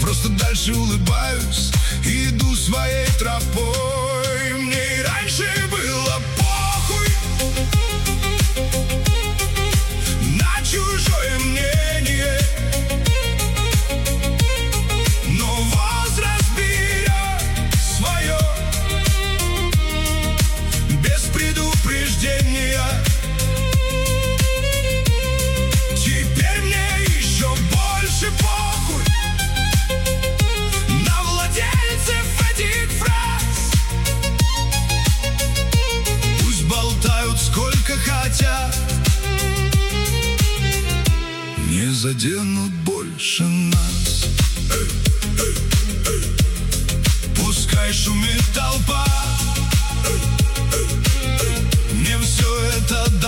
просто дальше улыбаюсь и иду своей тропой. Мне и раньше было похуй на чужое мнение, но возраст берет свое без предупреждения. Теперь мне еще больше похуй на владельцев этих фраз. Пусть болтают сколько хотят, не заденут больше нас. Пускай шумит толпа, мне все это